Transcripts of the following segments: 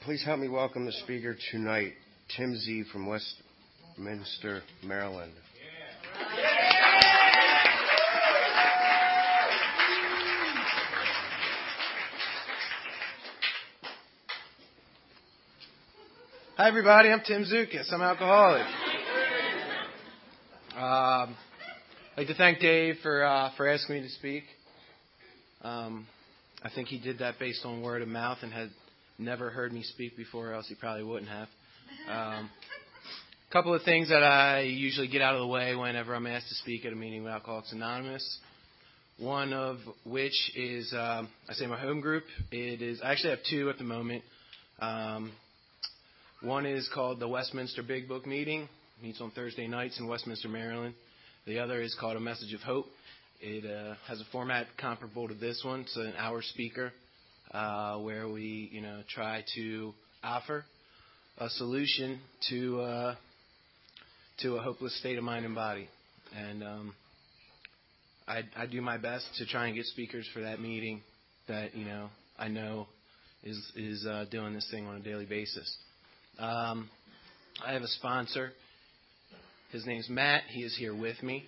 Please help me welcome the speaker tonight, Tim Z from Westminster, Maryland. Hi, everybody. I'm Tim Zukas. I'm alcoholic. I'd like to thank Dave for asking me to speak. I think he did that based on word of mouth and had never heard me speak before, or else he probably wouldn't have. A couple of things that I usually get out of the way whenever I'm asked to speak at a meeting with Alcoholics Anonymous. One of which is, I say my home group. I actually have two at the moment. One is called the Westminster Big Book Meeting. It meets on Thursday nights in Westminster, Maryland. The other is called A Message of Hope. It has a format comparable to this one. It's an hour speaker where we, try to offer a solution to a hopeless state of mind and body. And I do my best to try and get speakers for that meeting that I know is doing this thing on a daily basis. I have a sponsor. His name's Matt. He is here with me.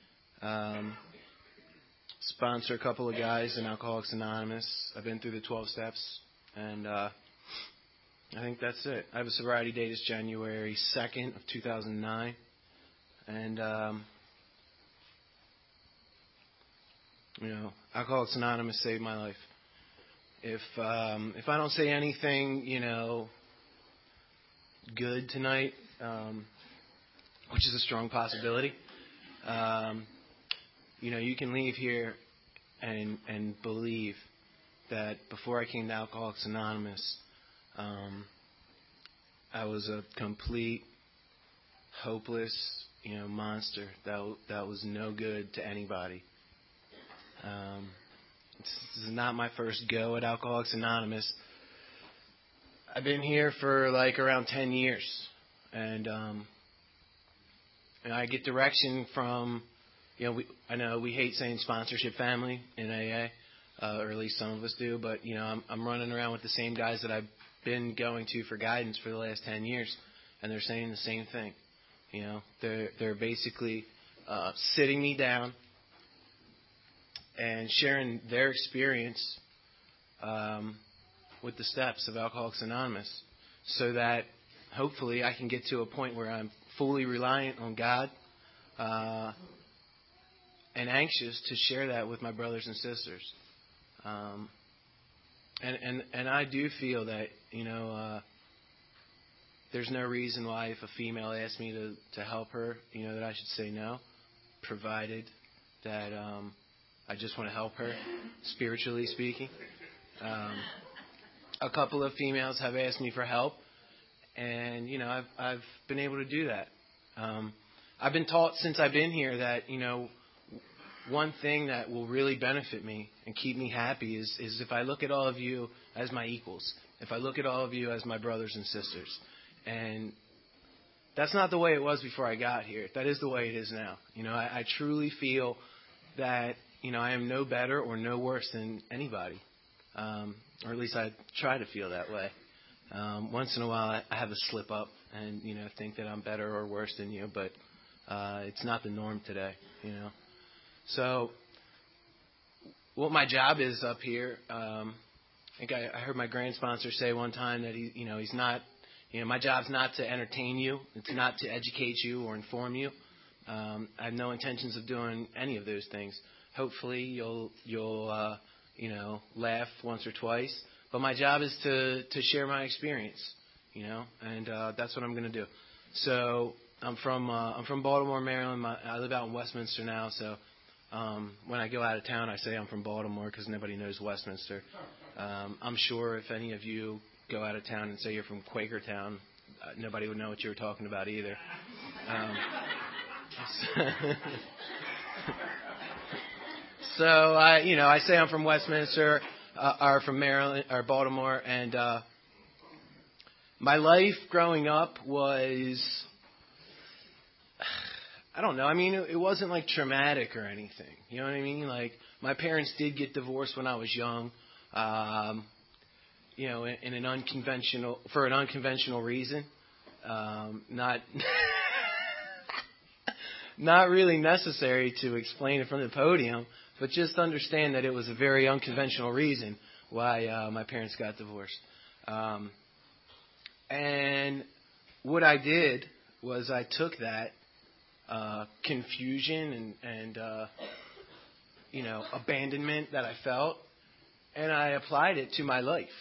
Sponsor a couple of guys in Alcoholics Anonymous. I've been through the 12 steps, and I think that's it. I have a sobriety date is January 2nd of 2009, and Alcoholics Anonymous saved my life. If I don't say anything, good tonight, which is a strong possibility. You can leave here and believe that before I came to Alcoholics Anonymous, I was a complete, hopeless, monster that was no good to anybody. This is not my first go at Alcoholics Anonymous. I've been here for around 10 years, and I get direction from, I know we hate saying sponsorship family in AA, or at least some of us do, but I'm running around with the same guys that I've been going to for guidance for the last 10 years, and they're saying the same thing. They're basically sitting me down and sharing their experience with the steps of Alcoholics Anonymous, so that hopefully I can get to a point where I'm fully reliant on God and anxious to share that with my brothers and sisters. And I do feel that there's no reason why if a female asks me to help her, that I should say no, provided that I just want to help her, spiritually speaking. A couple of females have asked me for help, and I've been able to do that. I've been taught since I've been here that one thing that will really benefit me and keep me happy is if I look at all of you as my equals, if I look at all of you as my brothers and sisters. And that's not the way it was before I got here. That is the way it is now. I truly feel that I am no better or no worse than anybody. Or at least I try to feel that way. Once in a while I have a slip up and, think that I'm better or worse than you, but it's not the norm today, So what my job is up here, I think I heard my grand sponsor say one time that he's not, my job's not to entertain you. It's not to educate you or inform you. I have no intentions of doing any of those things. Hopefully you'll laugh once or twice. But my job is to share my experience, and that's what I'm going to do. So I'm from Baltimore, Maryland. I live out in Westminster now. So when I go out of town, I say I'm from Baltimore because nobody knows Westminster. I'm sure if any of you go out of town and say you're from Quakertown, nobody would know what you were talking about either. So I say I'm from Westminster, or from Maryland, or Baltimore, and my life growing up was, I don't know. I mean, it wasn't traumatic or anything. You know what I mean? My parents did get divorced when I was young. in an unconventional reason. Not not really necessary to explain it from the podium, but just understand that it was a very unconventional reason why my parents got divorced. And what I did was I took that confusion and abandonment that I felt, and I applied it to my life.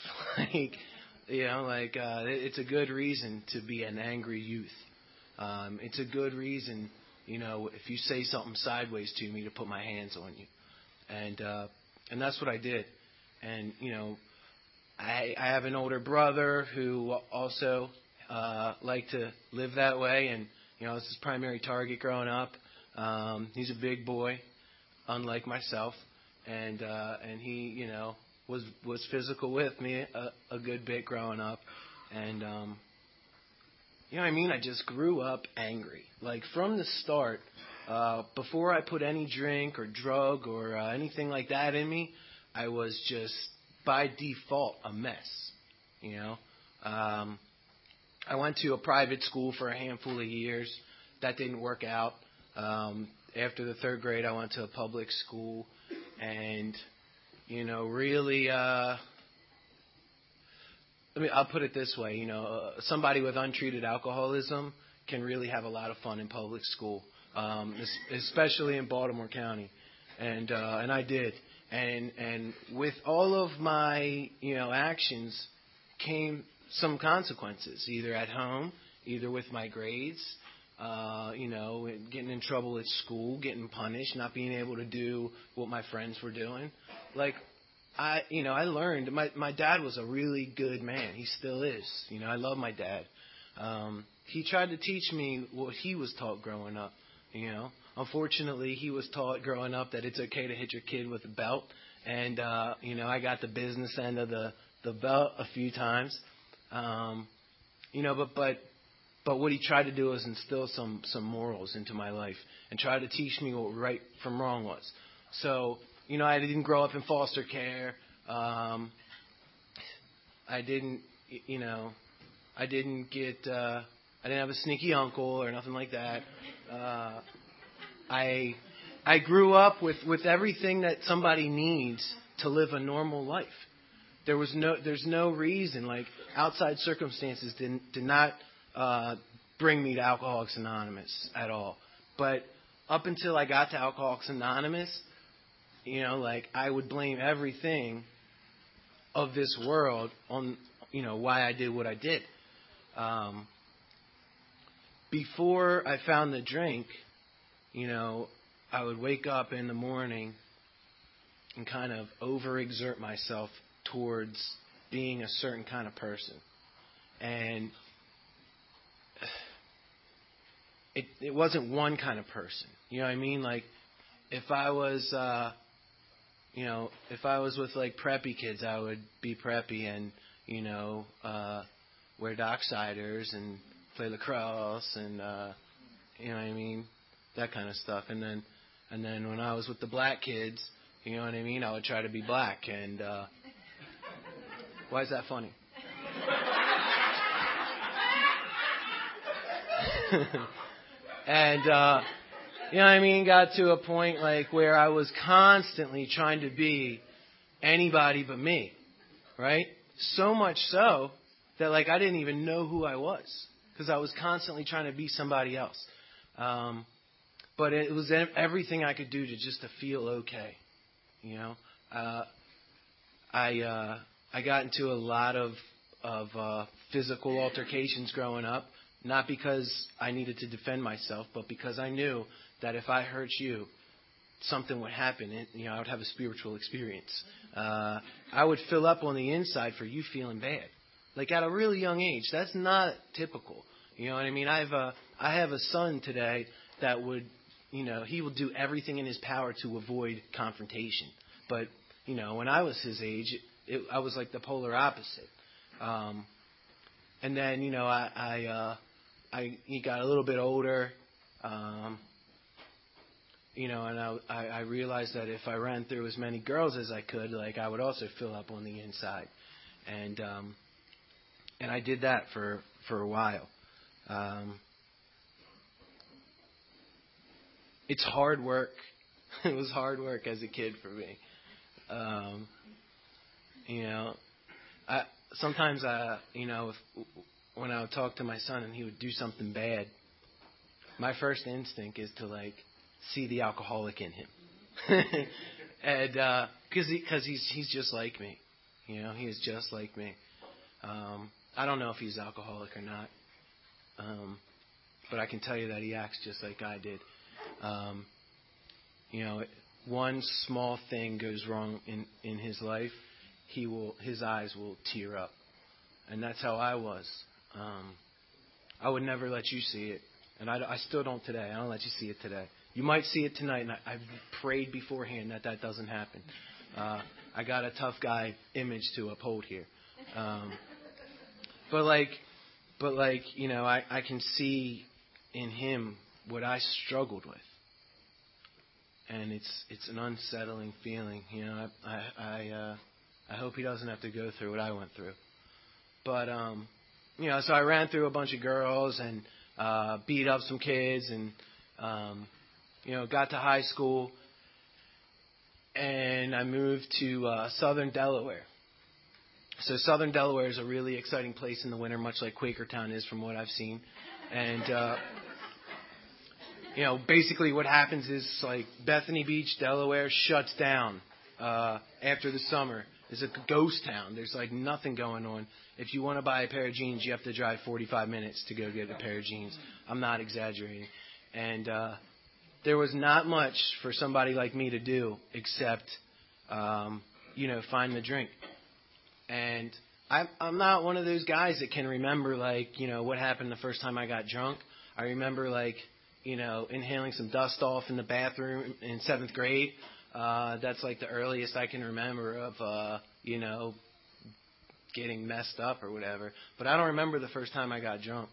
It's a good reason to be an angry youth. It's a good reason, if you say something sideways to me, to put my hands on you. And that's what I did. And, I have an older brother who also liked to live that way, and, it's his primary target growing up. He's a big boy, unlike myself, and he, was physical with me a good bit growing up, and I just grew up angry. Like from the start, before I put any drink or drug or anything like that in me, I was just by default a mess. I went to a private school for a handful of years. That didn't work out. After the third grade, I went to a public school, and really, I'll put it this way, somebody with untreated alcoholism can really have a lot of fun in public school, especially in Baltimore County. And I did. And with all of my, actions came some consequences, either at home, either with my grades, getting in trouble at school, getting punished, not being able to do what my friends were doing. Like, I learned, my dad was a really good man. He still is. I love my dad. He tried to teach me what he was taught growing up, Unfortunately, he was taught growing up that it's okay to hit your kid with a belt. And, I got the business end of the belt a few times. But what he tried to do was instill some morals into my life and try to teach me what right from wrong was. So, I didn't grow up in foster care. I didn't have a sneaky uncle or nothing like that. I grew up with everything that somebody needs to live a normal life. There's no reason, like outside circumstances did not bring me to Alcoholics Anonymous at all. But up until I got to Alcoholics Anonymous, I would blame everything of this world on, why I did what I did. Before I found the drink, I would wake up in the morning and kind of overexert myself towards being a certain kind of person. And it wasn't one kind of person. You know what I mean? Like, if I was with like preppy kids, I would be preppy and, wear Docksiders and play lacrosse and, you know what I mean? That kind of stuff. And then when I was with the black kids, you know what I mean? I would try to be black. And, why is that funny? And, you know what I mean? Got to a point like where I was constantly trying to be anybody but me, right? So much so that like I didn't even know who I was because I was constantly trying to be somebody else. But it was everything I could do to feel okay, I got into a lot of physical altercations growing up. Not because I needed to defend myself, but because I knew that if I hurt you, something would happen. I would have a spiritual experience. I would fill up on the inside for you feeling bad. Like at a really young age. That's not typical. You know what I mean? I have a son today that would, he will do everything in his power to avoid confrontation. But, when I was his age, I was like the polar opposite. And then, he got a little bit older, and I realized that if I ran through as many girls as I could, like I would also fill up on the inside. And I did that for a while. It's hard work. It was hard work as a kid for me. Sometimes when I would talk to my son and he would do something bad, my first instinct is to see the alcoholic in him, and because he's just like me, he is just like me. I don't know if he's alcoholic or not, but I can tell you that he acts just like I did. One small thing goes wrong in his life, his eyes will tear up, and that's how I was. I would never let you see it, and I still don't today. I don't let you see it today. You might see it tonight, and I've prayed beforehand that doesn't happen. I got a tough guy image to uphold here, but I can see in him what I struggled with, and it's an unsettling feeling. I hope he doesn't have to go through what I went through. But so I ran through a bunch of girls and beat up some kids, and got to high school, and I moved to southern Delaware. So southern Delaware is a really exciting place in the winter, much like Quakertown is from what I've seen. And basically what happens is Bethany Beach, Delaware shuts down after the summer. It's a ghost town. There's nothing going on. If you want to buy a pair of jeans, you have to drive 45 minutes to go get a pair of jeans. I'm not exaggerating. And there was not much for somebody like me to do except, find the drink. And I'm not one of those guys that can remember what happened the first time I got drunk. I remember inhaling some dust off in the bathroom in 7th grade. That's the earliest I can remember of, getting messed up or whatever. But I don't remember the first time I got drunk.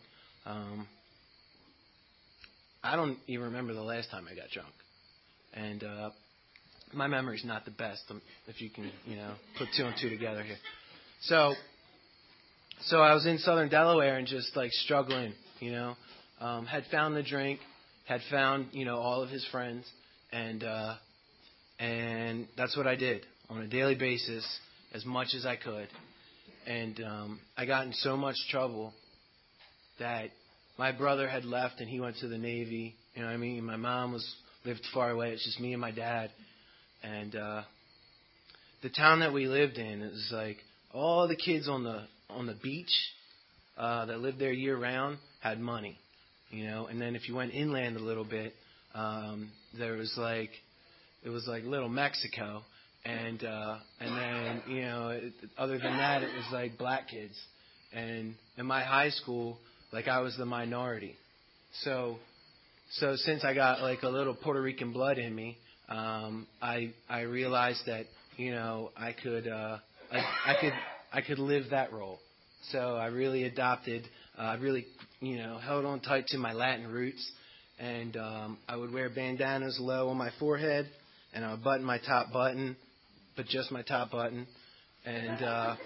I don't even remember the last time I got drunk. And my memory's not the best, if you can, put two and two together here. So I was in southern Delaware and just struggling, had found the drink, had found, all of his friends, and that's what I did on a daily basis, as much as I could. And I got in so much trouble that my brother had left and he went to the Navy. You know what I mean? My mom lived far away. It's just me and my dad. And the town that we lived in is all the kids on the beach that lived there year round had money, And then if you went inland a little bit, there was it was Little Mexico, and then other than that, it was black kids. And in my high school, I was the minority. So since I got a little Puerto Rican blood in me, I realized that I could live that role. So I really adopted. I really held on tight to my Latin roots, and I would wear bandanas low on my forehead, and I would button my top button, but just my top button, and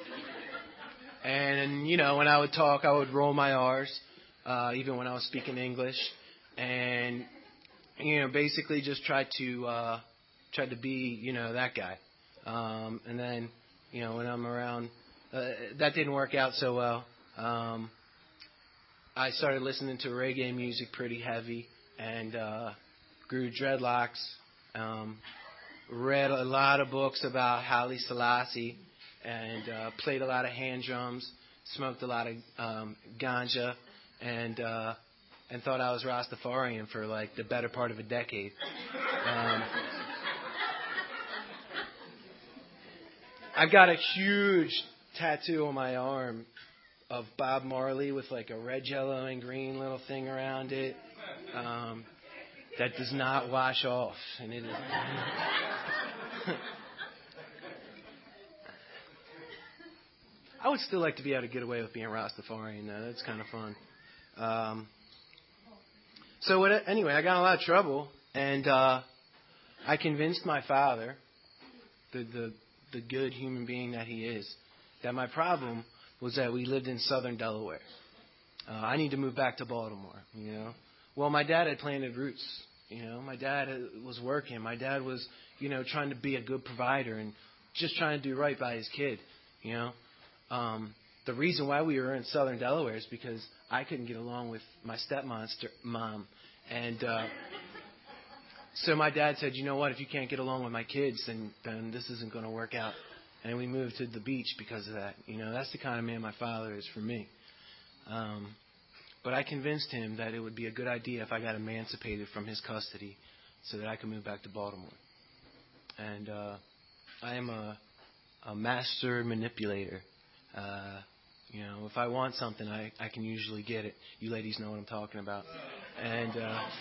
when I would talk, I would roll my R's, even when I was speaking English, and basically just tried to be that guy, and then when I'm around, that didn't work out so well. I started listening to reggae music pretty heavy, and grew dreadlocks. Read a lot of books about Haile Selassie, and played a lot of hand drums, smoked a lot of ganja, and thought I was Rastafarian for the better part of a decade. I've got a huge tattoo on my arm of Bob Marley with a red, yellow, and green little thing around it. That does not wash off, and it is. I would still like to be able to get away with being Rastafarian, though. That's kind of fun. Anyway, I got in a lot of trouble, and I convinced my father, the good human being that he is, that my problem was that we lived in southern Delaware. I need to move back to Baltimore, you know. Well, my dad had planted roots, you know. My dad was working. My dad was, you know, trying to be a good provider and just trying to do right by his kid, you know. The reason why we were in southern Delaware is because I couldn't get along with my stepmom's mom. And so my dad said, you know what, if you can't get along with my kids, then this isn't going to work out. And we moved to the beach because of that. You know, that's the kind of man my father is for me. But I convinced him that it would be a good idea if I got emancipated from his custody so that I could move back to Baltimore. And I am a master manipulator. You know, if I want something, I can usually get it. You ladies know what I'm talking about. And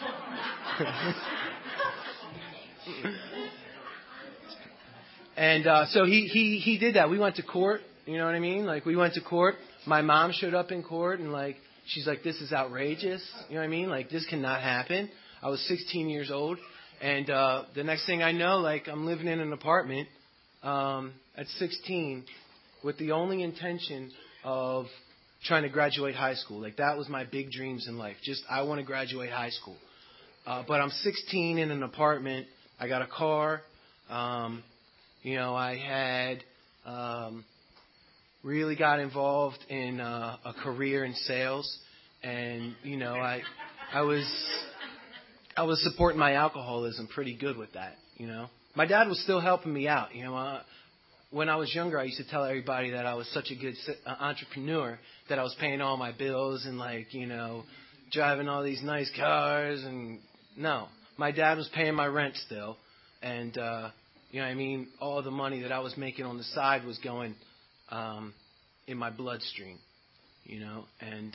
so he did that. We went to court. You know what I mean? Like, we went to court. My mom showed up in court, and, like, she's like, this is outrageous. You know what I mean? Like, this cannot happen. I was 16 years old. And the next thing I know, like, I'm living in an apartment at 16 with the only intention of trying to graduate high school. Like, that was my big dreams in life. Just, I want to graduate high school. But I'm 16 in an apartment. I got a car. You know, I had really got involved in a career in sales. And, you know, I was supporting my alcoholism pretty good with that, you know. My dad was still helping me out, you know. When I was younger, I used to tell everybody that I was such a good entrepreneur that I was paying all my bills and, like, you know, driving all these nice cars. And no, my dad was paying my rent still. And, you know what I mean, all the money that I was making on the side was going in my bloodstream, you know. And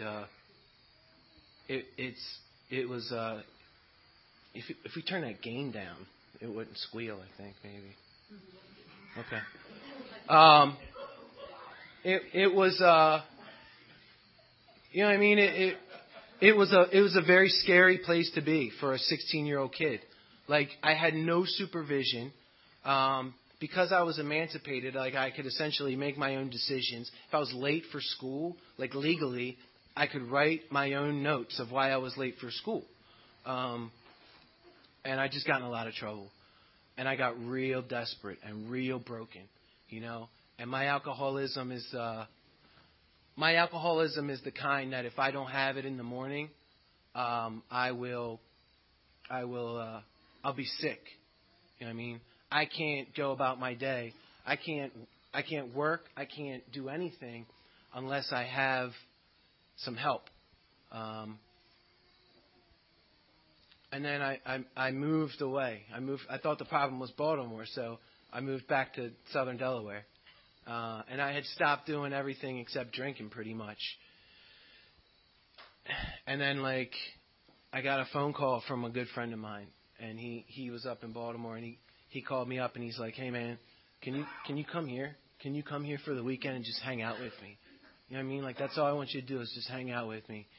it was if we turn that gain down, it wouldn't squeal, I think, maybe. Okay. It was you know what I mean, it was a very scary place to be for a 16-year-old kid. Like, I had no supervision. Because I was emancipated, like, I could essentially make my own decisions. If I was late for school, like, legally, I could write my own notes of why I was late for school. And I just got in a lot of trouble. And I got real desperate and real broken, you know. And my alcoholism is the kind that if I don't have it in the morning, I'll be sick. You know what I mean? I can't go about my day. I can't work. I can't do anything unless I have some help. And then I moved away. I thought the problem was Baltimore, so I moved back to southern Delaware. And I had stopped doing everything except drinking pretty much. And then, like, I got a phone call from a good friend of mine, and he was up in Baltimore, and he called me up, and he's like, hey, man, can you come here? Can you come here for the weekend and just hang out with me? You know what I mean? Like, that's all I want you to do is just hang out with me.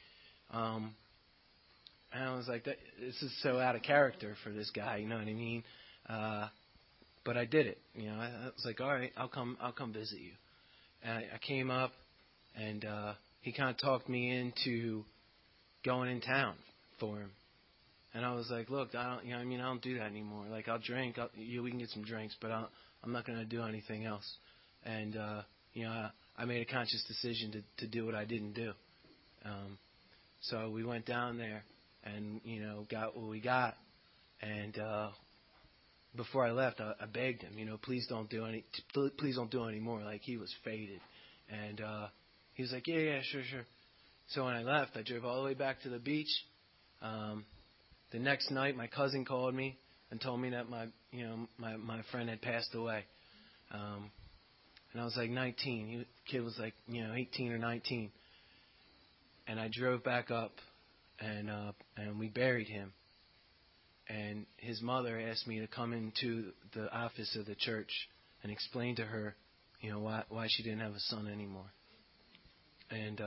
And I was like, this is so out of character for this guy, you know what I mean? But I did it. You know, I was like, all right, I'll come visit you. And I came up, and he kind of talked me into going in town for him. And I was like, look, I don't do that anymore. Like, I'll drink, we can get some drinks, but I'm not going to do anything else. And you know, I made a conscious decision to do what I didn't do. So we went down there and, you know, got what we got. And before I left, I begged him, you know, please don't do any more. Like, he was faded. And he was like, yeah, sure. So when I left, I drove all the way back to the beach. The next night, my cousin called me and told me that my friend had passed away. And I was like 19. The kid was like, 18 or 19. And I drove back up, and we buried him. And his mother asked me to come into the office of the church and explain to her, you know, why she didn't have a son anymore. And,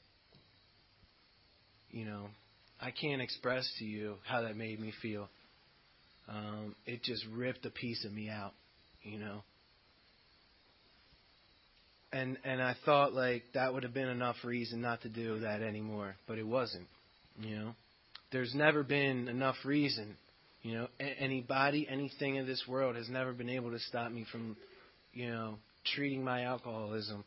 you know, I can't express to you how that made me feel. It just ripped a piece of me out, you know. And I thought like that would have been enough reason not to do that anymore, but it wasn't. You know, there's never been enough reason. You know, anybody, anything in this world has never been able to stop me from, you know, treating my alcoholism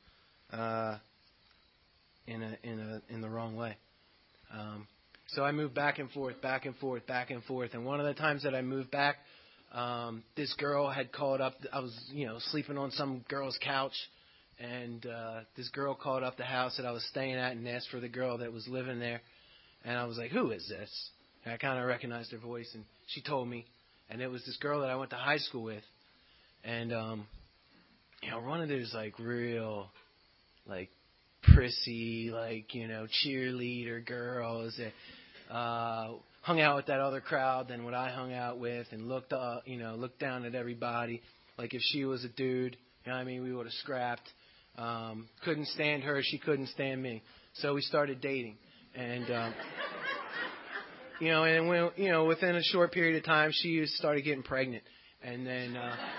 in the wrong way. So I moved back and forth, and one of the times that I moved back, this girl had called up. I was, you know, sleeping on some girl's couch. And this girl called up the house that I was staying at and asked for the girl that was living there. And I was like, who is this? And I kind of recognized her voice. And she told me. And it was this girl that I went to high school with. And, you know, one of those, like, real, like, prissy, like, you know, cheerleader girls that hung out with that other crowd than what I hung out with and looked down at everybody. Like, if she was a dude, you know what I mean, we would have scrapped. Couldn't stand her. She couldn't stand me. So we started dating. And, you know, and when, you know, within a short period of time, she started getting pregnant. And then,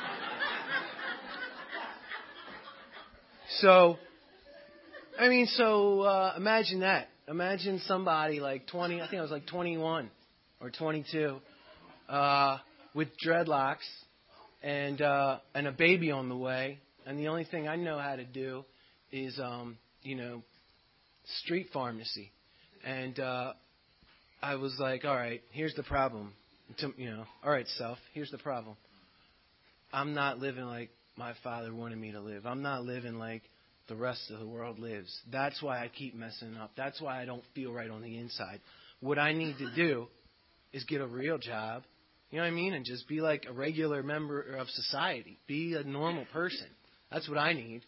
imagine that. Imagine somebody like 20, I think I was like 21 or 22, with dreadlocks and a baby on the way. And the only thing I know how to do is, you know, street pharmacy. And I was like, all right, here's the problem. All right, self, here's the problem. I'm not living like my father wanted me to live. I'm not living like the rest of the world lives. That's why I keep messing up. That's why I don't feel right on the inside. What I need to do is get a real job, you know what I mean, and just be like a regular member of society. Be a normal person. That's what I need.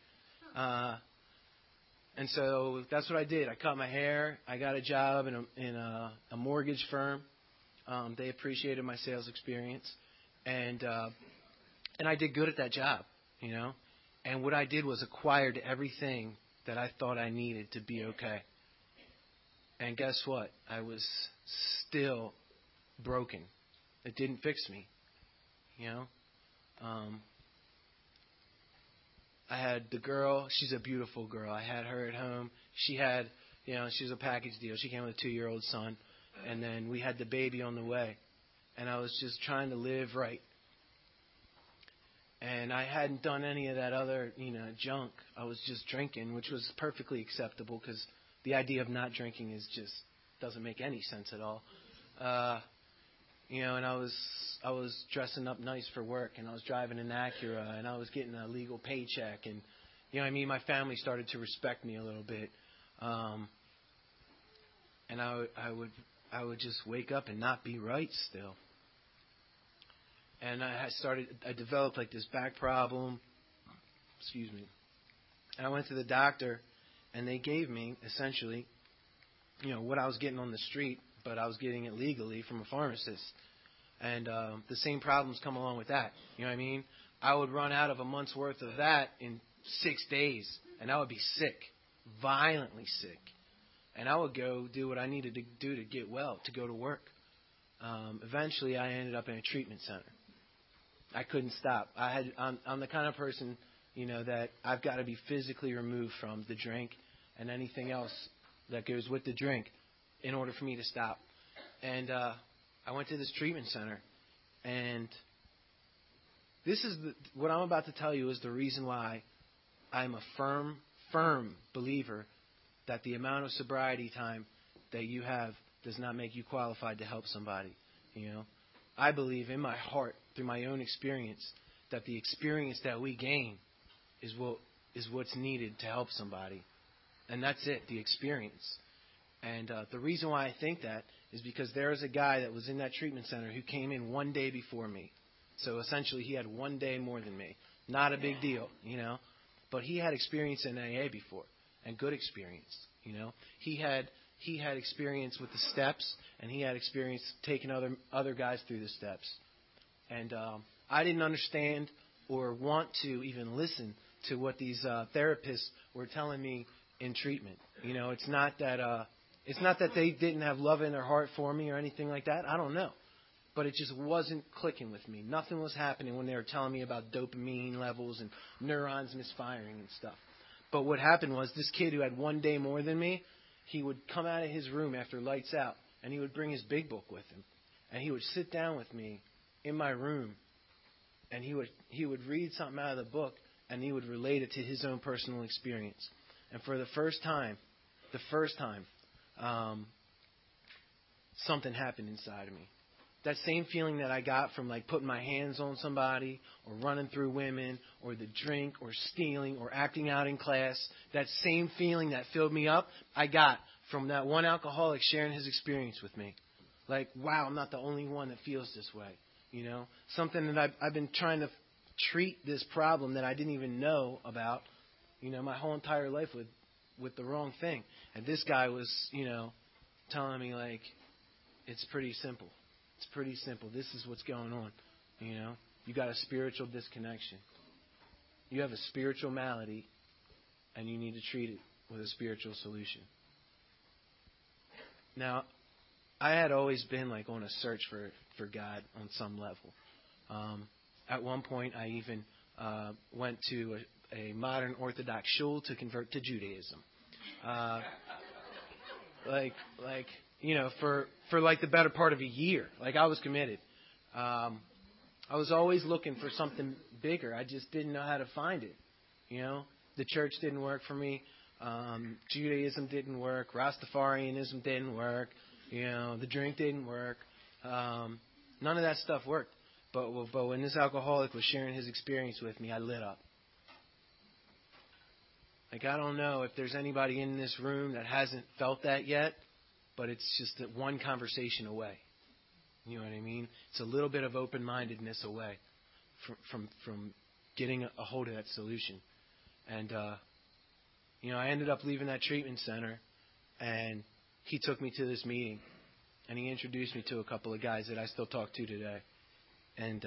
And so that's what I did. I cut my hair. I got a job in a mortgage firm. They appreciated my sales experience. And I did good at that job, you know. And what I did was acquired everything that I thought I needed to be okay. And guess what? I was still broken. It didn't fix me, you know. I had the girl. She's a beautiful girl. I had her at home. She had, you know, she was a package deal. She came with a 2-year-old son. And then we had the baby on the way. And I was just trying to live right. And I hadn't done any of that other, you know, junk. I was just drinking, which was perfectly acceptable because the idea of not drinking is just doesn't make any sense at all. You know, and I was dressing up nice for work, and I was driving an Acura, and I was getting a legal paycheck, and you know what I mean. My family started to respect me a little bit, and I would just wake up and not be right still. And I developed like this back problem. Excuse me. And I went to the doctor, and they gave me essentially, you know, what I was getting on the street, but I was getting it legally from a pharmacist. And the same problems come along with that. You know what I mean? I would run out of a month's worth of that in 6 days, and I would be sick, violently sick. And I would go do what I needed to do to get well, to go to work. Eventually, I ended up in a treatment center. I couldn't stop. I'm the kind of person, you know, that I've got to be physically removed from the drink and anything else that goes with the drink in order for me to stop. And I went to this treatment center, and this is what I'm about to tell you is the reason why I'm a firm believer that the amount of sobriety time that you have does not make you qualified to help somebody. You know, I believe in my heart, through my own experience, that the experience that we gain is what's needed to help somebody. And that's it, the experience. And the reason why I think that is because there was a guy that was in that treatment center who came in one day before me. So essentially he had 1 day more than me. Not a big deal, you know. But he had experience in AA before, and good experience, you know. He had experience with the steps, and he had experience taking other guys through the steps. And I didn't understand or want to even listen to what these therapists were telling me in treatment. You know, it's not that they didn't have love in their heart for me or anything like that. I don't know. But it just wasn't clicking with me. Nothing was happening when they were telling me about dopamine levels and neurons misfiring and stuff. But what happened was this kid who had one day more than me, he would come out of his room after lights out, and he would bring his big book with him. And he would sit down with me in my room, and he would read something out of the book, and he would relate it to his own personal experience. And for the first time, something happened inside of me. That same feeling that I got from like putting my hands on somebody or running through women or the drink or stealing or acting out in class, that same feeling that filled me up, I got from that one alcoholic sharing his experience with me. Like, wow, I'm not the only one that feels this way. You know, something that I've been trying to treat this problem that I didn't even know about, you know, my whole entire life with the wrong thing. And this guy was, you know, telling me like, it's pretty simple. It's pretty simple. This is what's going on. You know, you got a spiritual disconnection. You have a spiritual malady, and you need to treat it with a spiritual solution. Now, I had always been like on a search for God on some level. At one point, I even went to a modern Orthodox shul to convert to Judaism. You know, for like the better part of a year. Like, I was committed. I was always looking for something bigger. I just didn't know how to find it. You know, the church didn't work for me. Judaism didn't work. Rastafarianism didn't work. You know, the drink didn't work. None of that stuff worked. But when this alcoholic was sharing his experience with me, I lit up. Like, I don't know if there's anybody in this room that hasn't felt that yet, but it's just that one conversation away. You know what I mean? It's a little bit of open-mindedness away from getting a hold of that solution. And, you know, I ended up leaving that treatment center, and he took me to this meeting, and he introduced me to a couple of guys that I still talk to today. And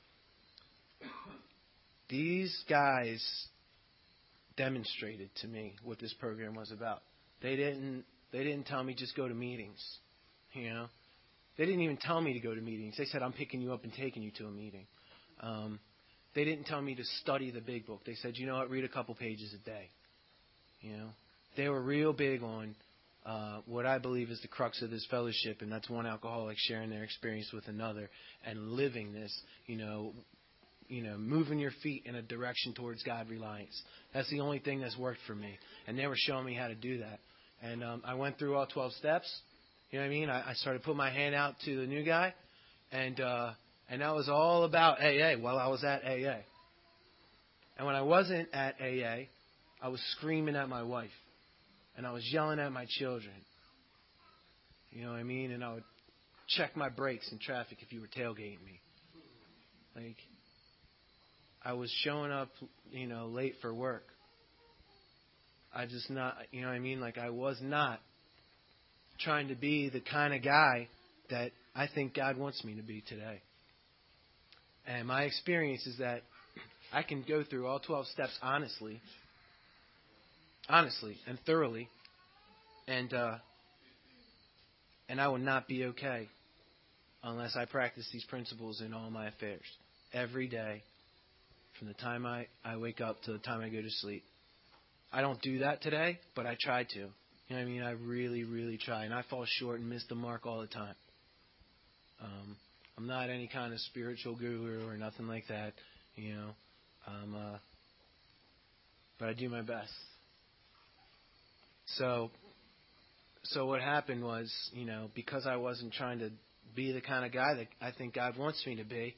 these guys demonstrated to me what this program was about. They didn't tell me just go to meetings, you know. They didn't even tell me to go to meetings. They said, I'm picking you up and taking you to a meeting. They didn't tell me to study the big book. They said, you know what, read a couple pages a day. You know, they were real big on what I believe is the crux of this fellowship, and that's one alcoholic sharing their experience with another and living this, you know, moving your feet in a direction towards God reliance. That's the only thing that's worked for me. And they were showing me how to do that. And I went through all 12 steps. You know what I mean? I started putting my hand out to the new guy. And that was all about AA while I was at AA. And when I wasn't at AA, I was screaming at my wife. And I was yelling at my children. You know what I mean? And I would check my brakes in traffic if you were tailgating me. Like, I was showing up, you know, late for work. I just not, you know what I mean? Like, I was not trying to be the kind of guy that I think God wants me to be today. And my experience is that I can go through all 12 steps honestly and thoroughly, and I will not be okay unless I practice these principles in all my affairs every day, from the time I wake up to the time I go to sleep. I don't do that today, but I try to. You know what I mean? I really, really try, and I fall short and miss the mark all the time. I'm not any kind of spiritual guru or nothing like that, you know. But I do my best. So what happened was, you know, because I wasn't trying to be the kind of guy that I think God wants me to be,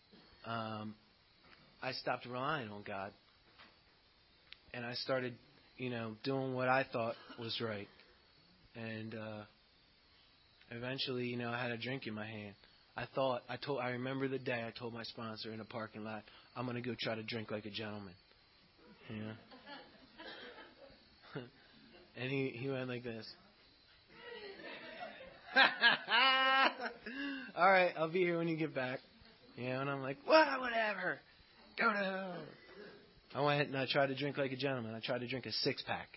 I stopped relying on God. And I started, you know, doing what I thought was right. And eventually, you know, I had a drink in my hand. I remember the day I told my sponsor in a parking lot, I'm going to go try to drink like a gentleman. You know? And he went like this. All right, I'll be here when you get back. You know, and I'm like, well, whatever. Go to hell. I went and I tried to drink like a gentleman. I tried to drink a 6-pack.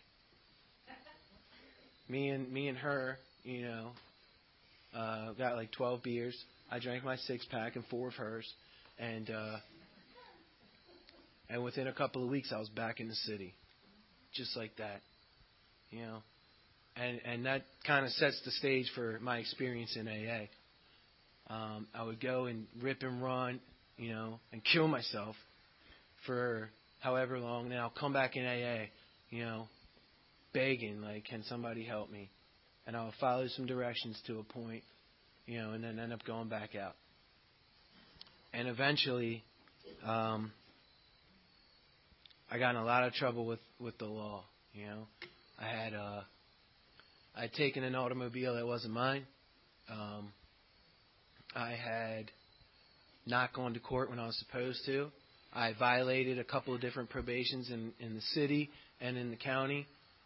Me and her, you know, got like 12 beers. I drank my 6-pack and 4 of hers. And within a couple of weeks, I was back in the city. just like that, you know. And that kind of sets the stage for my experience in AA. I would go and rip and run, you know, and kill myself for however long. Then I'll come back in AA, you know, begging, like, can somebody help me? And I'll follow some directions to a point, you know, and then end up going back out. And eventually, I got in a lot of trouble with the law, you know. I had taken an automobile that wasn't mine. I had not gone to court when I was supposed to. I violated a couple of different probations in the city and in the county.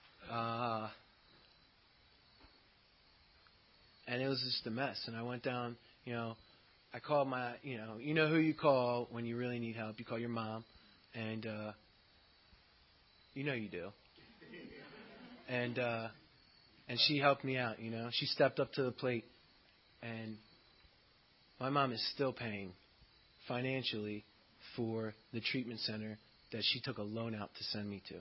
And it was just a mess. And I went down, you know, I called my, you know who you call when you really need help. You call your mom. And, you know you do. And she helped me out, you know. She stepped up to the plate. And my mom is still paying financially for the treatment center that she took a loan out to send me to.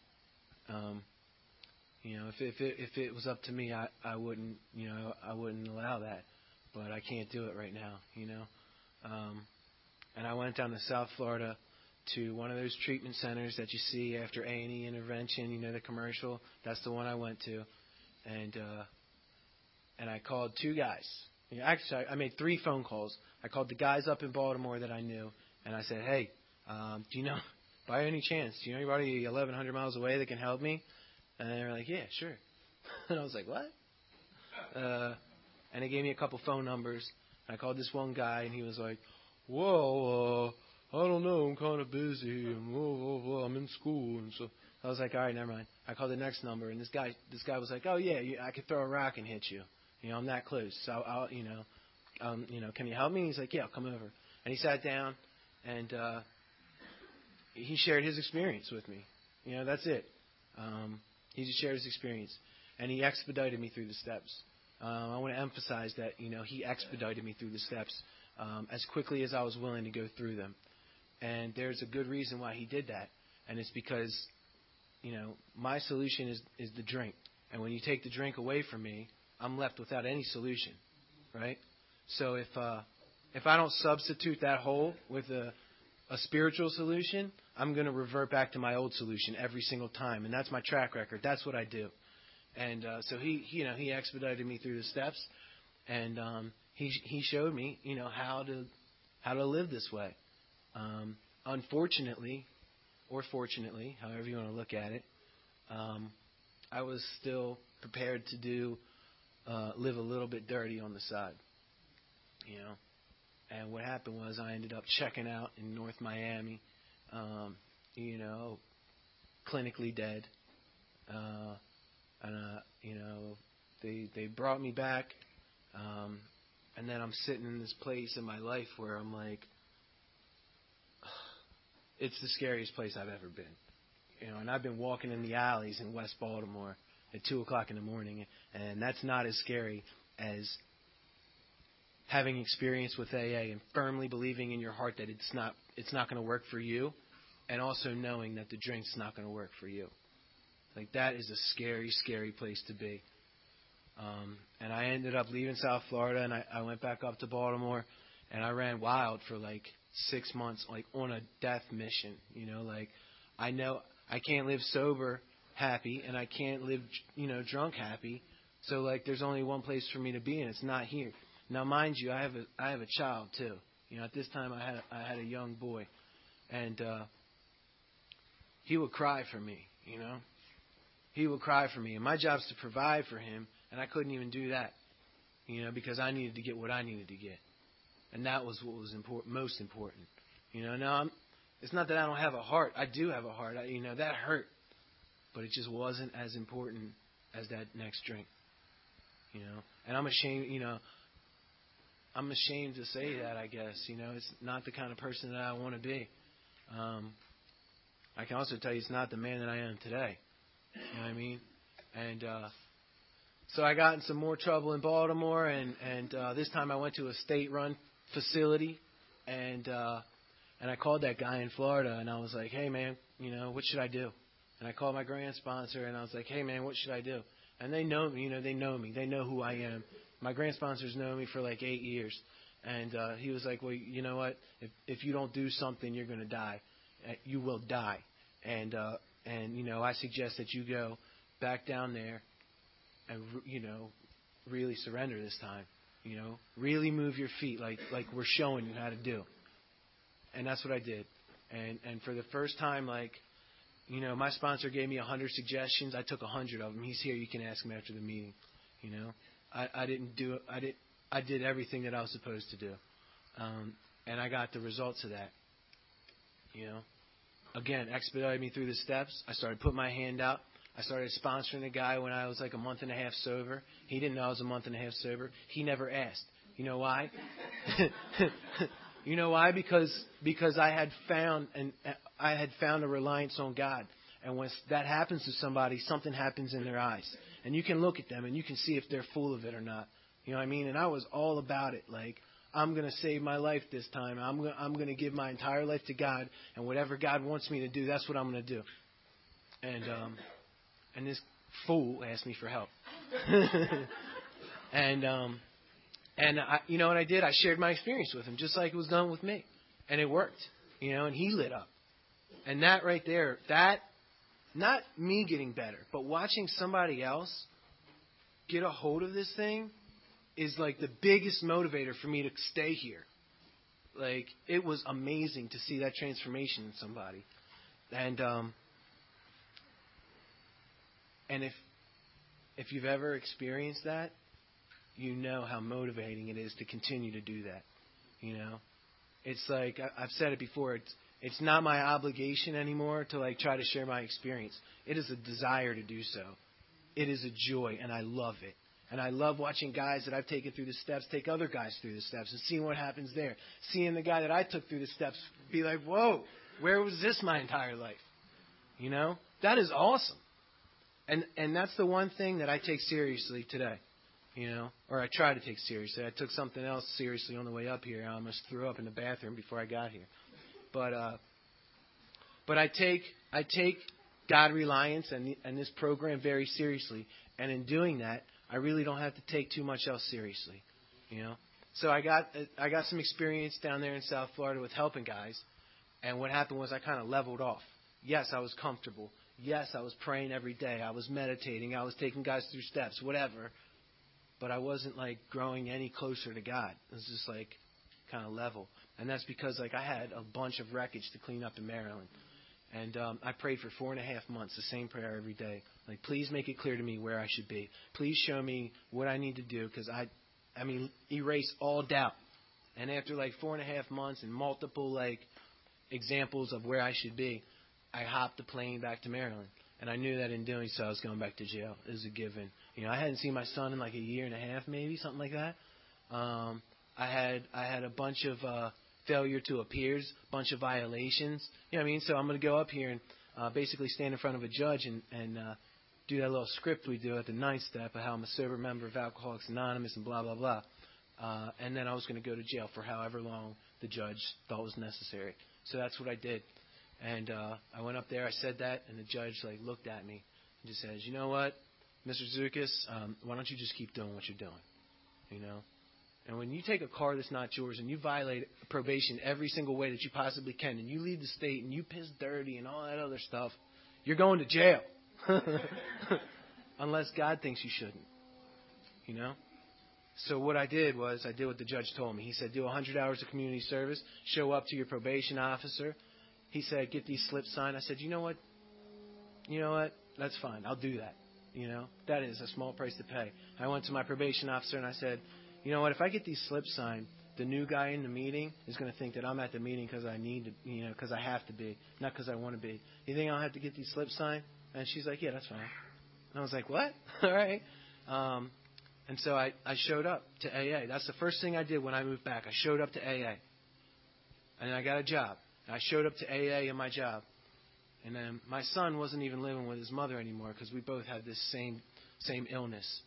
You know, if it was up to me, I wouldn't, you know, I wouldn't allow that. But I can't do it right now, you know. And I went down to South Florida to one of those treatment centers that you see after A&E intervention, you know, the commercial. That's the one I went to. And I called two guys. You know, actually, I made 3 phone calls. I called the guys up in Baltimore that I knew, and I said, hey, do you know, by any chance, do you know anybody 1,100 miles away that can help me? And they were like, yeah, sure. And I was like, what? And they gave me a couple phone numbers. And I called this one guy, and he was like, well, I don't know, I'm kind of busy, and I'm in school, and so I was like, all right, never mind. I called the next number, and this guy was like, oh yeah, I could throw a rock and hit you. You know, I'm that close. So I'll you know, can you help me? And he's like, yeah, I'll come over. And he sat down, and he shared his experience with me. You know, that's it. He just shared his experience, and he expedited me through the steps. I want to emphasize that, you know, he expedited me through the steps as quickly as I was willing to go through them. And there's a good reason why he did that, and it's because, you know, my solution is the drink. And when you take the drink away from me, I'm left without any solution, right? So if I don't substitute that hole with a spiritual solution, I'm going to revert back to my old solution every single time, and that's my track record. That's what I do. And so he expedited me through the steps, and he showed me, you know, how to live this way. Unfortunately, or fortunately, however you want to look at it, I was still prepared to live a little bit dirty on the side, you know. And what happened was I ended up checking out in North Miami, you know, clinically dead. You know, they brought me back, and then I'm sitting in this place in my life where I'm like, it's the scariest place I've ever been. You know, and I've been walking in the alleys in West Baltimore at 2 o'clock in the morning, and that's not as scary as having experience with AA and firmly believing in your heart that it's not going to work for you, and also knowing that the drink's not going to work for you. Like, that is a scary, scary place to be. And I ended up leaving South Florida, and I went back up to Baltimore, and I ran wild for like 6 months, like on a death mission. You know, like, I know I can't live sober happy, and I can't live, you know, drunk happy. So, like, there's only one place for me to be, and it's not here. Now, mind you, I have a child too. You know, at this time I had a young boy, and he would cry for me. You know, he would cry for me, and my job's to provide for him, and I couldn't even do that. You know, because I needed to get what I needed to get, and that was what was most important. You know, now it's not that I don't have a heart. I do have a heart. You know, that hurt, but it just wasn't as important as that next drink. You know, and I'm ashamed. You know, I'm ashamed to say that, I guess. You know, it's not the kind of person that I want to be. I can also tell you it's not the man that I am today. You know what I mean? And so I got in some more trouble in Baltimore, and this time I went to a state-run facility, and I called that guy in Florida, and I was like, hey, man, you know, what should I do? And I called my grant sponsor, and I was like, hey, man, what should I do? And they know me. They know me. They know who I am. My grant sponsors know me for like 8 years. And he was like, well, you know what? If you don't do something, you're going to die. You will die. And I suggest that you go back down there and, really surrender this time. Really move your feet like we're showing you how to do. And that's what I did. And for the first time, my sponsor gave me 100 suggestions. I took 100 of them. He's here. You can ask him after the meeting. I didn't do it. I did everything that I was supposed to do. And I got the results of that. Again, expedited me through the steps. I started putting my hand out. I started sponsoring a guy when I was like a month and a half sober. He didn't know I was a month and a half sober. He never asked. You know why? You know why? Because I had found a reliance on God. And when that happens to somebody, something happens in their eyes. And you can look at them and you can see if they're full of it or not. You know what I mean? And I was all about it. Like, I'm going to save my life this time. I'm going to give my entire life to God. And whatever God wants me to do, that's what I'm going to do. And this fool asked me for help. And I, you know what I did? I shared my experience with him, just like it was done with me. And it worked, and he lit up. And that right there, not me getting better, but watching somebody else get a hold of this thing is like the biggest motivator for me to stay here. Like, it was amazing to see that transformation in somebody. And if you've ever experienced that, you know how motivating it is to continue to do that. It's like, I've said it before, it's not my obligation anymore to try to share my experience. It is a desire to do so. It is a joy, and I love it. And I love watching guys that I've taken through the steps take other guys through the steps and seeing what happens there. Seeing the guy that I took through the steps be like, whoa, where was this my entire life? That is awesome. And that's the one thing that I take seriously today. Or I try to take seriously. I took something else seriously on the way up here. I almost threw up in the bathroom before I got here. But I take God reliance and this program very seriously. And in doing that, I really don't have to take too much else seriously. So I got some experience down there in South Florida with helping guys. And what happened was I kind of leveled off. Yes, I was comfortable. Yes, I was praying every day. I was meditating. I was taking guys through steps, whatever. But I wasn't growing any closer to God. It was just kind of level. And that's because I had a bunch of wreckage to clean up in Maryland. And I prayed for 4.5 months, the same prayer every day. Please make it clear to me where I should be. Please show me what I need to do, because erase all doubt. And after 4.5 months and multiple examples of where I should be, I hopped the plane back to Maryland. And I knew that in doing so, I was going back to jail. It was a given. I hadn't seen my son in a year and a half, maybe, something like that. I had a bunch of failure to appears, bunch of violations. You know what I mean? So I'm going to go up here and basically stand in front of a judge and do that little script we do at the 9th step of how I'm a sober member of Alcoholics Anonymous and blah, blah, blah. And then I was going to go to jail for however long the judge thought was necessary. So that's what I did. And I went up there, I said that, and the judge looked at me and just says, you know what, Mr. Zukis, why don't you just keep doing what you're doing, And when you take a car that's not yours and you violate probation every single way that you possibly can, and you leave the state and you piss dirty and all that other stuff, you're going to jail. Unless God thinks you shouldn't, So what I did was I did what the judge told me. He said, do 100 hours of community service, show up to your probation officer. He said, get these slips signed. I said, you know what? That's fine. I'll do that. That is a small price to pay. I went to my probation officer and I said, you know what? If I get these slips signed, the new guy in the meeting is going to think that I'm at the meeting because I need to, because I have to be, not because I want to be. You think I'll have to get these slips signed? And she's like, yeah, that's fine. And I was like, what? All right. And so I showed up to AA. That's the first thing I did when I moved back. I showed up to AA. And I got a job. I showed up to AA in my job. And then my son wasn't even living with his mother anymore because we both had this same illness,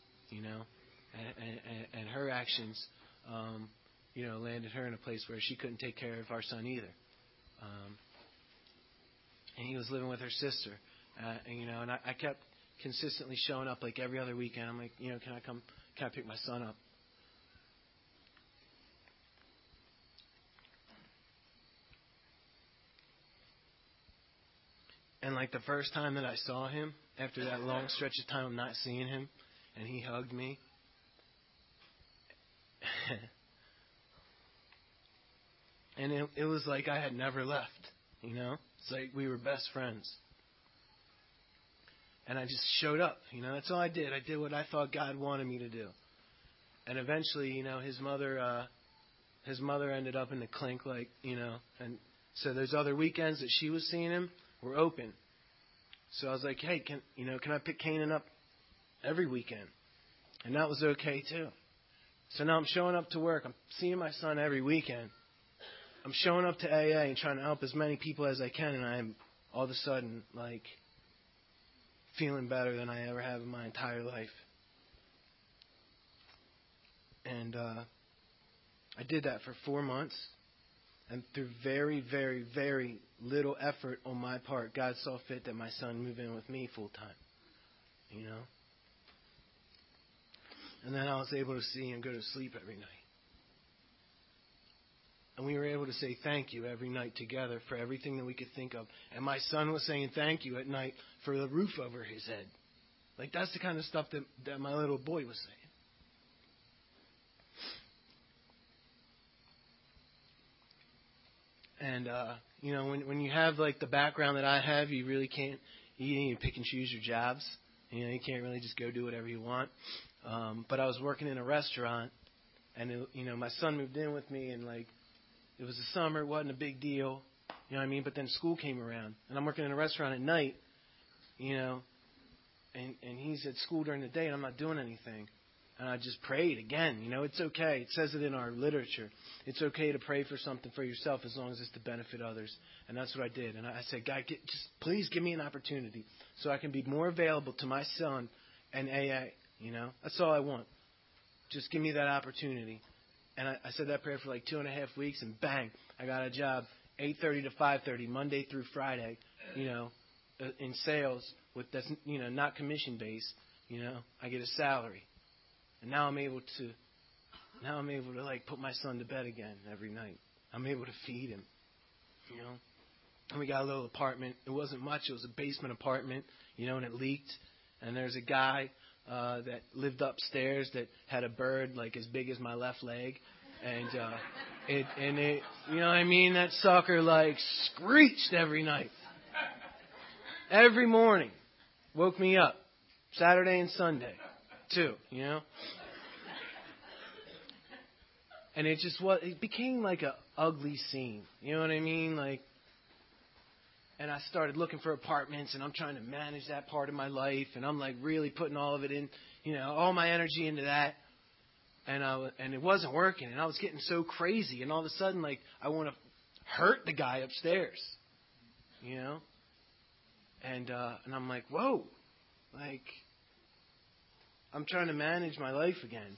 And her actions, landed her in a place where she couldn't take care of our son either. And he was living with her sister. And I kept consistently showing up like every other weekend. I'm like, can I pick my son up? And like the first time that I saw him, after that long stretch of time of not seeing him, and he hugged me, and it was like I had never left, It's like we were best friends. And I just showed up, that's all I did. I did what I thought God wanted me to do. And eventually, his mother ended up in the clink, and so those other weekends that she was seeing him were open. So I was like, hey, can I pick Canaan up every weekend? And that was okay too. So now I'm showing up to work. I'm seeing my son every weekend. I'm showing up to AA and trying to help as many people as I can, and I'm all of a sudden feeling better than I ever have in my entire life. And I did that for 4 months. And through very, very, very little effort on my part, God saw fit that my son move in with me full time. And then I was able to see him go to sleep every night. And we were able to say thank you every night together for everything that we could think of. And my son was saying thank you at night for the roof over his head. That's the kind of stuff that my little boy was saying. And, when you have, the background that I have, you really can't, you need to pick and choose your jobs. You can't really just go do whatever you want. But I was working in a restaurant, and, my son moved in with me, and, it was the summer, it wasn't a big deal, But then school came around, and I'm working in a restaurant at night, and he's at school during the day, and I'm not doing anything. And I just prayed again. It's okay. It says it in our literature. It's okay to pray for something for yourself as long as it's to benefit others. And that's what I did. And I said, God, just please give me an opportunity so I can be more available to my son and AA. That's all I want. Just give me that opportunity. And I said that prayer for 2.5 weeks, and bang, I got a job 8:30 to 5:30, Monday through Friday, in sales that's not commission based. I get a salary. And now I'm able to put my son to bed again every night. I'm able to feed him, And we got a little apartment. It wasn't much. It was a basement apartment, and it leaked. And there's a guy that lived upstairs that had a bird as big as my left leg, and it that sucker screeched every night, every morning, woke me up, Saturday and Sunday. Too, and it became an ugly scene, you know what I mean? And I started looking for apartments, and I'm trying to manage that part of my life, and I'm really putting all of it in, all my energy into that, and it wasn't working, and I was getting so crazy, and all of a sudden, I want to hurt the guy upstairs, and I'm like, whoa, I'm trying to manage my life again.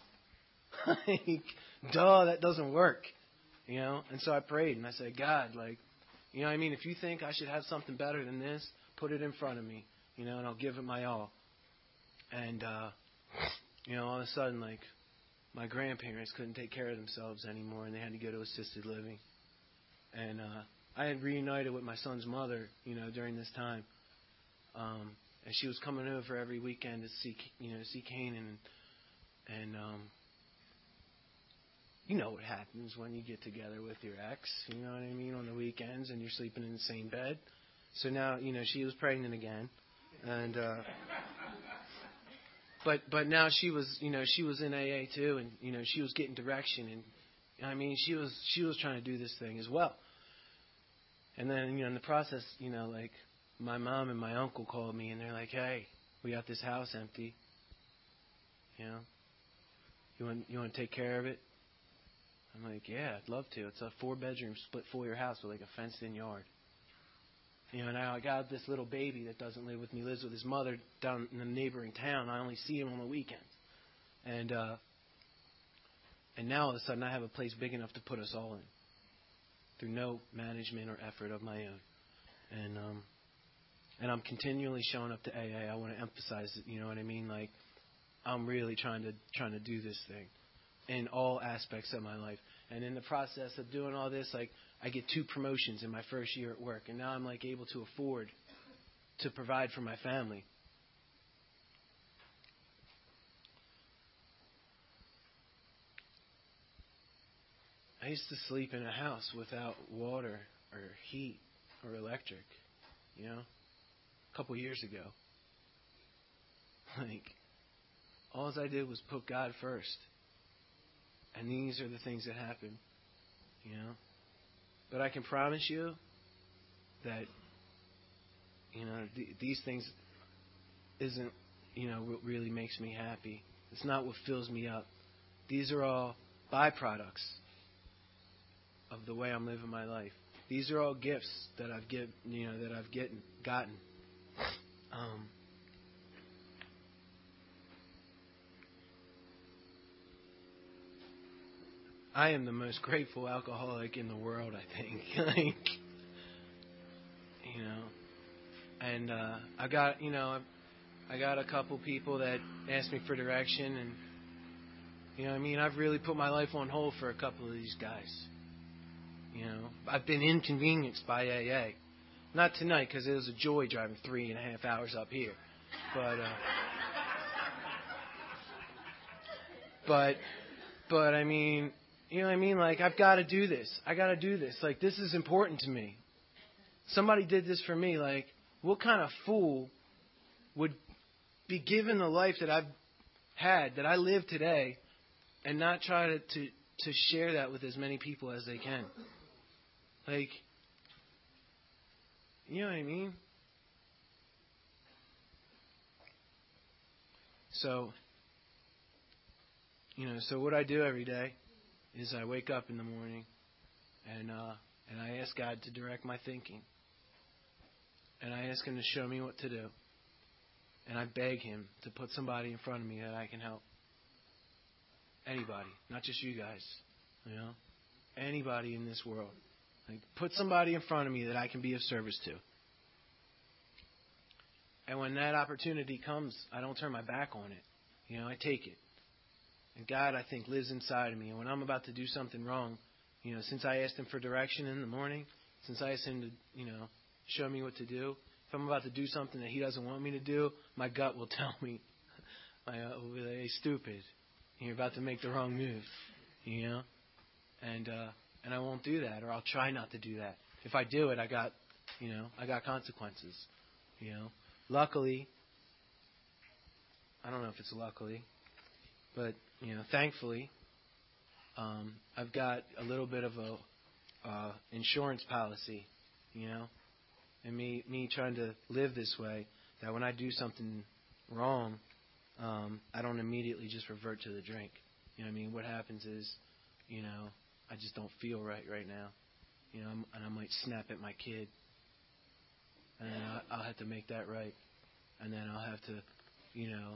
That doesn't work. And so I prayed and I said, God, if you think I should have something better than this, put it in front of me, and I'll give it my all. And, all of a sudden, my grandparents couldn't take care of themselves anymore, and they had to go to assisted living. And I had reunited with my son's mother, during this time. And she was coming over every weekend to see Canaan. And what happens when you get together with your ex, on the weekends, and you're sleeping in the same bed. So now, she was pregnant again. And but now she was in AA too, and she was getting direction, and she was trying to do this thing as well. And then in the process, my mom and my uncle called me, and they're like, "Hey, we got this house empty. You want to take care of it?" I'm like, "Yeah, I'd love to. It's a 4-bedroom split foyer house with a fenced-in yard." Now I got this little baby that doesn't live with me, lives with his mother down in the neighboring town. I only see him on the weekends, and now all of a sudden I have a place big enough to put us all in, through no management or effort of my own, and And I'm continually showing up to AA. I want to emphasize it, you know what I mean? Like, I'm really trying to do this thing in all aspects of my life. And in the process of doing all this, like, I get 2 promotions in my first year at work, and now I'm like able to afford to provide for my family. I used to sleep in a house without water or heat or electric, you know, a couple years ago. Like, all I did was put God first. And these are the things that happen, you know. But I can promise you that, you know, these things isn't, you know, what really makes me happy. It's not what fills me up. These are all byproducts of the way I'm living my life. These are all gifts that I've gotten. I am the most grateful alcoholic in the world, I think. Like, you know, and I got a couple people that asked me for direction, and you know what I mean, I've really put my life on hold for a couple of these guys. You know, I've been inconvenienced by AA. Not tonight, because it was a joy driving 3.5 hours up here. But I mean, you know what I mean? Like, I've got to do this. I got to do this. Like, this is important to me. Somebody did this for me. Like, what kind of fool would be given the life that I've had, that I live today, and not try to share that with as many people as they can? Like, you know what I mean? So, you know, so what I do every day is I wake up in the morning and I ask God to direct my thinking. And I ask Him to show me what to do. And I beg Him to put somebody in front of me that I can help. Anybody, not just you guys, you know? Anybody in this world. Like, put somebody in front of me that I can be of service to. And when that opportunity comes, I don't turn my back on it. You know, I take it. And God, I think, lives inside of me. And when I'm about to do something wrong, you know, since I asked Him for direction in the morning, since I asked Him to, you know, show me what to do, if I'm about to do something that He doesn't want me to do, my gut will tell me, like, hey, stupid, you're about to make the wrong move, you know? And I won't do that, or I'll try not to do that. If I do it, I got consequences, you know? Luckily, I don't know if it's luckily, but, you know, thankfully, I've got a little bit of a insurance policy, you know, and me trying to live this way, that when I do something wrong, I don't immediately just revert to the drink. You know what I mean? What happens is, you know, I just don't feel right now, you know, and I might snap at my kid, and then I'll have to make that right, and then I'll have to, you know,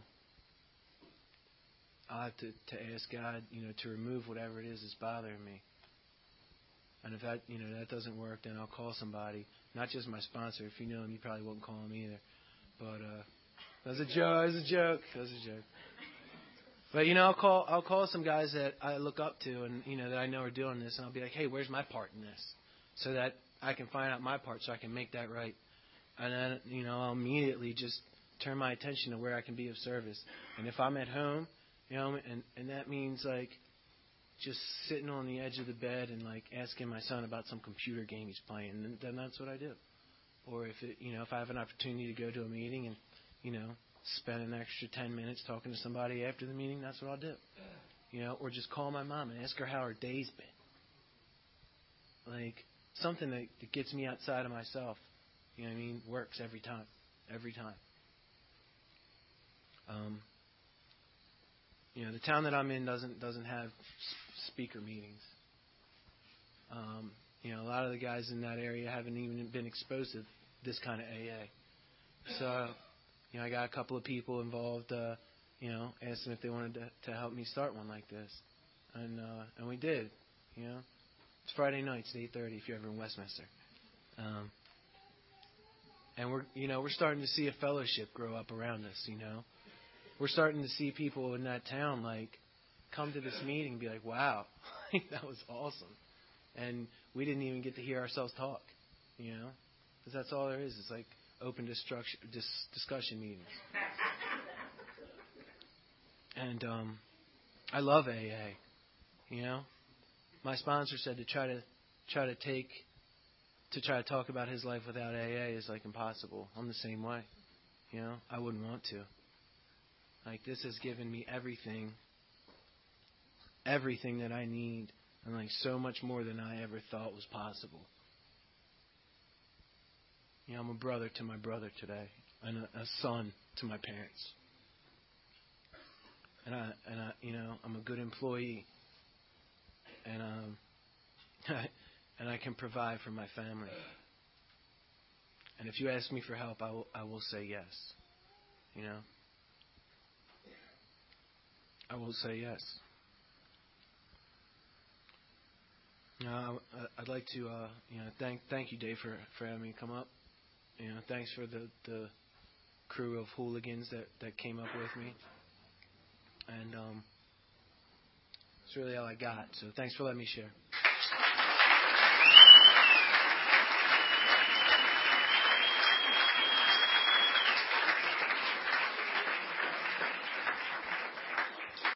I'll have to ask God, you know, to remove whatever it is that's bothering me. And if that, you know, that doesn't work, then I'll call somebody, not just my sponsor. If you know him, you probably won't call him either. But that was a joke. But, you know, I'll call some guys that I look up to and, you know, that I know are doing this, and I'll be like, hey, where's my part in this? So that I can find out my part so I can make that right. And then, you know, I'll immediately just turn my attention to where I can be of service. And if I'm at home, you know, and that means, like, just sitting on the edge of the bed and, like, asking my son about some computer game he's playing, then that's what I do. Or if I have an opportunity to go to a meeting and, you know, spend an extra 10 minutes talking to somebody after the meeting, that's what I'll do. You know, or just call my mom and ask her how her day's been. Like, something that gets me outside of myself, you know what I mean, works every time. You know, the town that I'm in doesn't have speaker meetings. You know, a lot of the guys in that area haven't even been exposed to this kind of AA. So, you know, I got a couple of people involved, you know, asked them if they wanted to help me start one like this. And we did, you know. It's Friday nights at 8:30 if you're ever in Westminster. And we're starting to see a fellowship grow up around us. We're starting to see people in that town come to this meeting and be like, "Wow, that was awesome," and we didn't even get to hear ourselves talk. Because that's all there is. It's like open discussion meetings. And I love AA. My sponsor said to try to talk about his life without AA is impossible. I'm the same way. I wouldn't want to. This has given me everything that I need, and so much more than I ever thought was possible. I'm a brother to my brother today, and a son to my parents. And I'm a good employee, and and I can provide for my family. And if you ask me for help, I will say yes. I will say yes. I'd like to thank you, Dave, for having me come up. Thanks for the crew of hooligans that came up with me. And it's really all I got. So thanks for letting me share.